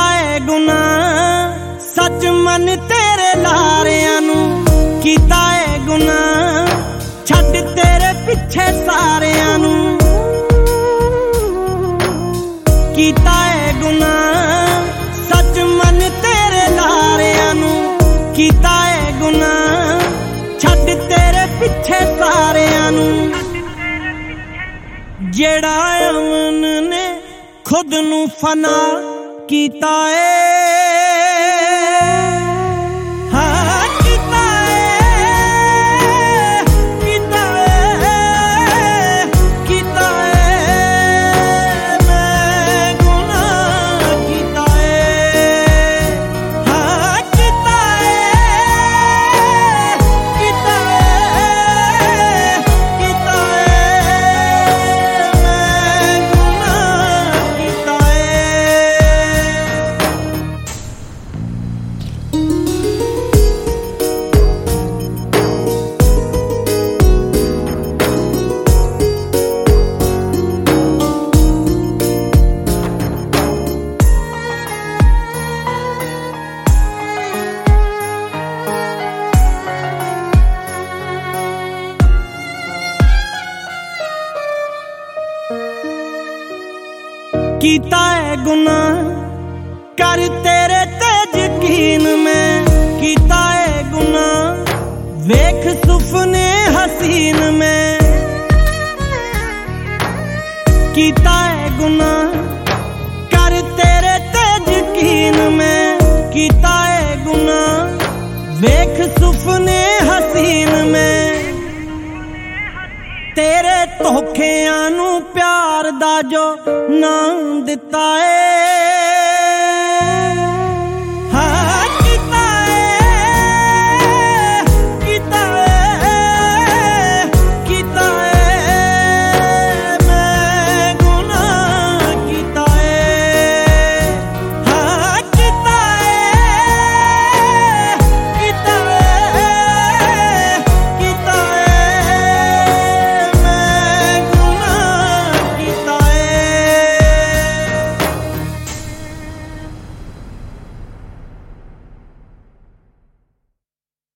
है गुनाह सच मन तेरे लारियां नू कीता है गुनाह छड्ड तेरे पिछे सारियां नू कीता है गुनाह सच मन तेरे लारियां नू कीता है गुनाह छड्ड तेरे पिछे सारियां नू जेड़ा अमन ने खुद नू फना कीता कीता है गुनाह कर तेरे ते यकीन में कीता है गुनाह वेख सुपने हसीन में कीता है गुनाह कर तेरे ते यकीन में कीता है गुनाह वेख सुपने हसीन में तेरे धोखेआं नू प्यार दा जो नाम दिता है